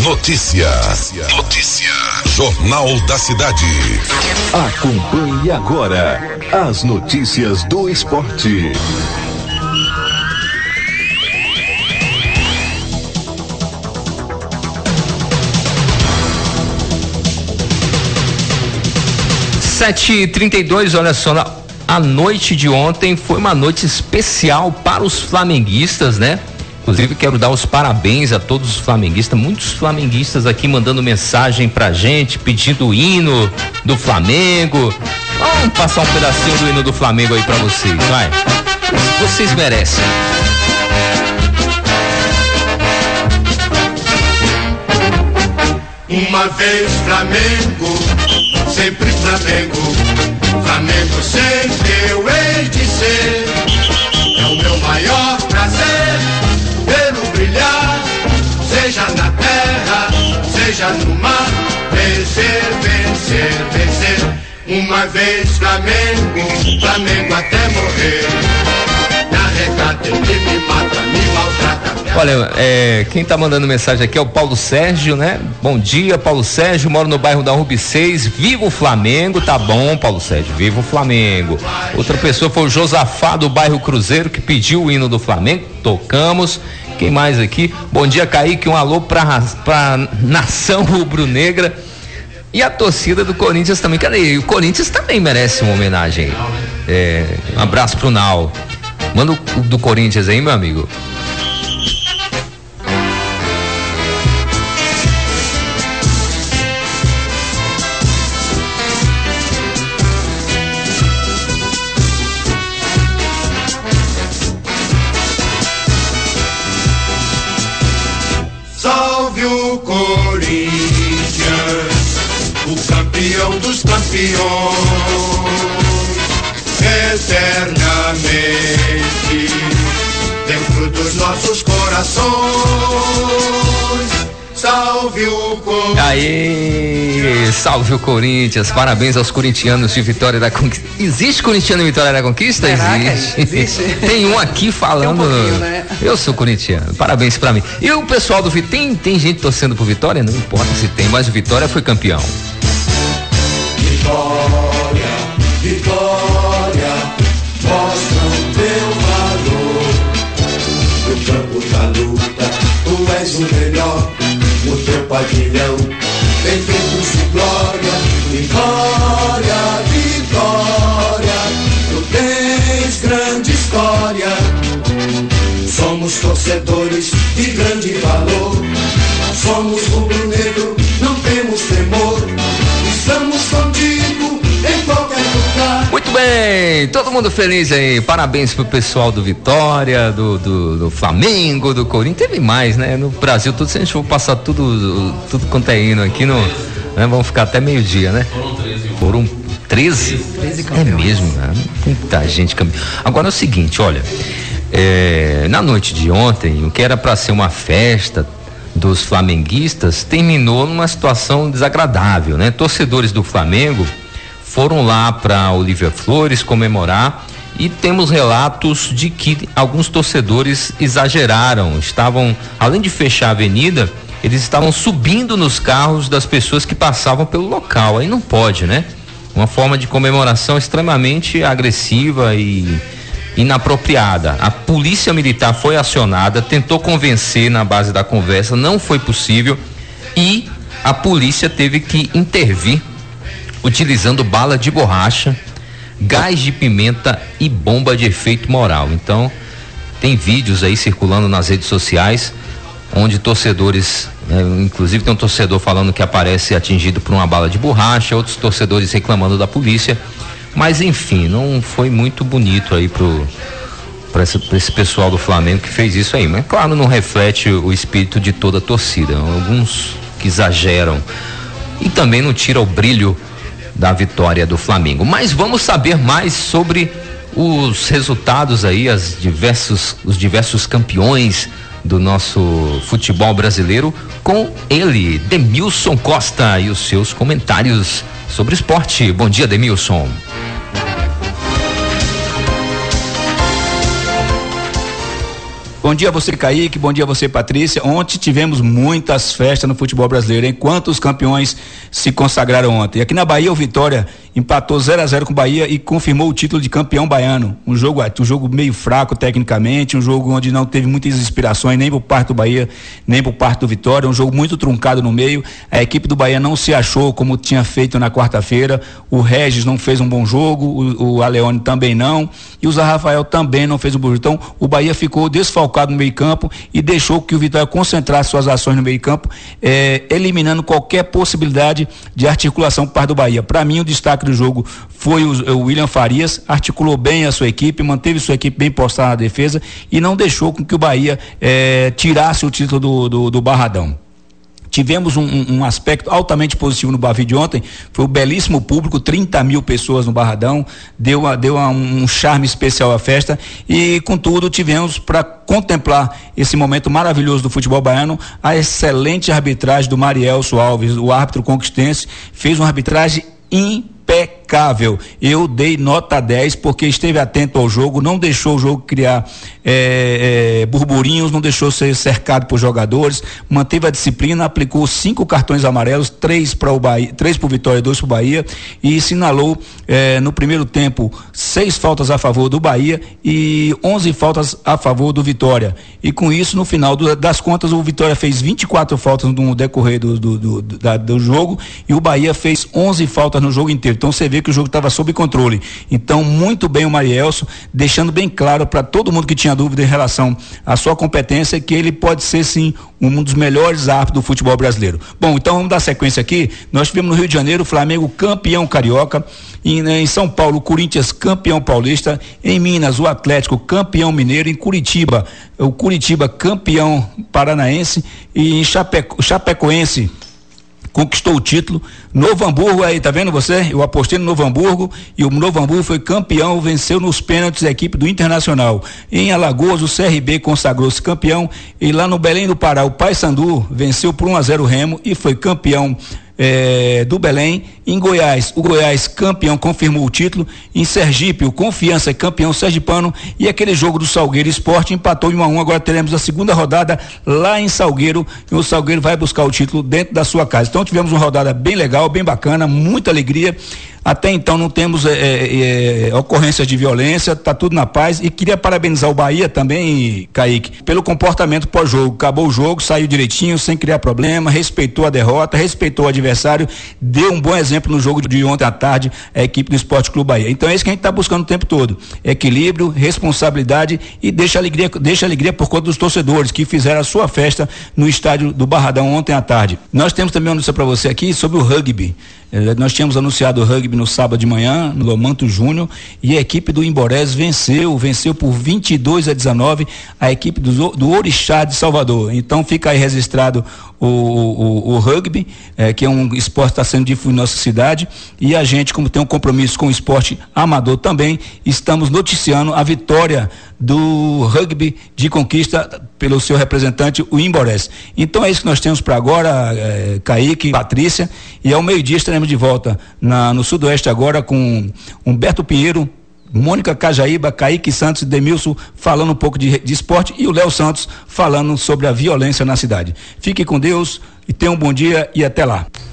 Notícia. Jornal da Cidade. Acompanhe agora as notícias do esporte. Sete e 32, olha só, a noite de ontem foi uma noite especial para os flamenguistas, né? Inclusive quero dar os parabéns a todos os flamenguistas, muitos flamenguistas aqui mandando mensagem pra gente, pedindo o hino do Flamengo. Vamos passar um pedacinho do hino do Flamengo aí pra vocês, vai. Vocês merecem. Uma vez Flamengo, sempre Flamengo, Flamengo sempre eu hei de ser. É o meu maior prazer vê-lo brilhar, seja na terra, seja no mar, vencer, vencer, vencer. Uma vez Flamengo, Flamengo até morrer. Na regata ele me mata, me maltrata. Olha, quem tá mandando mensagem aqui é o Paulo Sérgio, né? Bom dia, Paulo Sérgio, moro no bairro da Rubi 6, viva o Flamengo, tá bom, Paulo Sérgio, viva o Flamengo. Outra pessoa foi o Josafá do bairro Cruzeiro, que pediu o hino do Flamengo, tocamos. Quem mais aqui? Bom dia, Kaique, um alô pra nação rubro-negra e a torcida do Corinthians também. Cadê? O Corinthians também merece uma homenagem aí. Um abraço pro Nau. Manda o do Corinthians aí, meu amigo. Salve o Corinthians, o campeão dos campeões, eternamente dentro dos nossos corações. Salve o Corinthians. Aê, salve o Corinthians, parabéns aos corintianos de Vitória da Conquista. Existe corintiano em Vitória da Conquista? Caraca, existe. Tem um aqui falando. Né? Eu sou corintiano, parabéns pra mim. E o pessoal do Vitória, tem gente torcendo pro Vitória? Não importa se tem, mas o Vitória foi campeão. Vitória, Vitória, mostra o teu valor. No campo da luta, tu és o melhor. O teu pavilhão tem feitos de glória. Vitória, Vitória, tu tens grande história. Somos torcedores de grande valor. Somos rubro-negro, não temos temor. Estamos contigo em qualquer lugar. Muito bem, todo mundo feliz aí, parabéns pro pessoal do Vitória, do Flamengo, do Corinthians, teve mais, né? No Brasil, tudo, se a gente for passar tudo quanto é hino aqui, né? Vamos ficar até meio-dia, né? Foram 13? 13 é mesmo, né? Muita gente campeão. Agora é o seguinte, olha, na noite de ontem, o que era pra ser uma festa dos flamenguistas terminou numa situação desagradável, né? Torcedores do Flamengo foram lá para Olívia Flores comemorar e temos relatos de que alguns torcedores exageraram, estavam, além de fechar a avenida, eles estavam subindo nos carros das pessoas que passavam pelo local. Aí não pode, né? Uma forma de comemoração extremamente agressiva e inapropriada. A polícia militar foi acionada, tentou convencer na base da conversa, não foi possível e a polícia teve que intervir utilizando bala de borracha, gás de pimenta e bomba de efeito moral. Então, tem vídeos aí circulando nas redes sociais onde torcedores, inclusive tem um torcedor falando que aparece atingido por uma bala de borracha, outros torcedores reclamando da polícia. Mas enfim, não foi muito bonito aí pra esse pessoal do Flamengo que fez isso aí. Mas claro, não reflete o espírito de toda a torcida. Alguns que exageram e também não tira o brilho da vitória do Flamengo. Mas vamos saber mais sobre os resultados aí, os diversos campeões do nosso futebol brasileiro com ele, Demilson Costa, e os seus comentários sobre esporte. Bom dia, Demilson. Bom dia a você, Kaique, bom dia a você, Patrícia. Ontem tivemos muitas festas no futebol brasileiro, hein? Quantos campeões se consagraram ontem? Aqui na Bahia, o Vitória empatou 0-0 com o Bahia e confirmou o título de campeão baiano. Um jogo meio fraco tecnicamente, um jogo onde não teve muitas inspirações nem por parte do Bahia, nem por parte do Vitória, um jogo muito truncado no meio. A equipe do Bahia não se achou como tinha feito na quarta-feira. O Regis não fez um bom jogo, o Aleone também não, e o Zé Rafael também não fez um bom jogo. Então, o Bahia ficou desfalcado no meio-campo e deixou que o Vitória concentrasse suas ações no meio-campo, eliminando qualquer possibilidade de articulação por parte do Bahia. Para mim, o destaque do jogo foi o William Farias, articulou bem a sua equipe, manteve sua equipe bem postada na defesa e não deixou com que o Bahia tirasse o título do Barradão. Tivemos um aspecto altamente positivo no Bavi de ontem, foi o belíssimo público, 30 mil pessoas no Barradão, deu um charme especial à festa e, contudo, tivemos para contemplar esse momento maravilhoso do futebol baiano, a excelente arbitragem do Marielso Alves, o árbitro conquistense, fez uma arbitragem impecável. Eu dei nota 10 porque esteve atento ao jogo, não deixou o jogo criar burburinhos, não deixou ser cercado por jogadores, manteve a disciplina, aplicou 5 cartões amarelos, 3 para o Bahia, 3 para o Vitória e 2 para o Bahia, e sinalou no primeiro tempo 6 faltas a favor do Bahia e 11 faltas a favor do Vitória. E com isso, no final das contas, o Vitória fez 24 faltas no decorrer do jogo e o Bahia fez 11 faltas no jogo inteiro. Então você vê que o jogo estava sob controle. Então, muito bem o Marielso, deixando bem claro para todo mundo que tinha dúvida em relação à sua competência, que ele pode ser sim um dos melhores árbitros do futebol brasileiro. Bom, então vamos dar sequência aqui. Nós tivemos no Rio de Janeiro o Flamengo campeão carioca, em São Paulo o Corinthians campeão paulista, em Minas o Atlético campeão mineiro, em Curitiba o Curitiba campeão paranaense e em Chapecoense conquistou o título. Novo Hamburgo aí, tá vendo você? Eu apostei no Novo Hamburgo e o Novo Hamburgo foi campeão, venceu nos pênaltis a equipe do Internacional. Em Alagoas o CRB consagrou-se campeão e lá no Belém do Pará o Paysandu venceu por 1-0 o Remo e foi campeão do Belém. Em Goiás, o Goiás campeão confirmou o título. Em Sergipe, o Confiança é campeão sergipano e aquele jogo do Salgueiro Esporte empatou em 1-1. Agora teremos a segunda rodada lá em Salgueiro e o Salgueiro vai buscar o título dentro da sua casa. Então tivemos uma rodada bem legal, bem bacana, muita alegria. Até então não temos ocorrências de violência, tá tudo na paz e queria parabenizar o Bahia também, Kaique, pelo comportamento pós-jogo. Acabou o jogo, saiu direitinho, sem criar problema, respeitou a derrota, respeitou o adversário, deu um bom exemplo no jogo de ontem à tarde, a equipe do Esporte Clube Bahia. Então é isso que a gente tá buscando o tempo todo, equilíbrio, responsabilidade e deixa alegria por conta dos torcedores que fizeram a sua festa no estádio do Barradão ontem à tarde. Nós temos também uma notícia para você aqui sobre o rugby. Nós tínhamos anunciado o rugby no sábado de manhã, no Lomanto Júnior, e a equipe do Imborés venceu por 22-19 a equipe do Orixá de Salvador. Então fica aí registrado o rugby, que é um esporte que está sendo difundido na nossa cidade, e a gente, como tem um compromisso com o esporte amador também, estamos noticiando a vitória do rugby de Conquista pelo seu representante, o Imborés. Então é isso que nós temos para agora, Kaique, Patrícia, e ao meio-dia estaremos de volta no Sudoeste agora com Humberto Pinheiro, Mônica Cajaíba, Kaique Santos e Demilson falando um pouco de esporte e o Léo Santos falando sobre a violência na cidade. Fique com Deus e tenha um bom dia e até lá.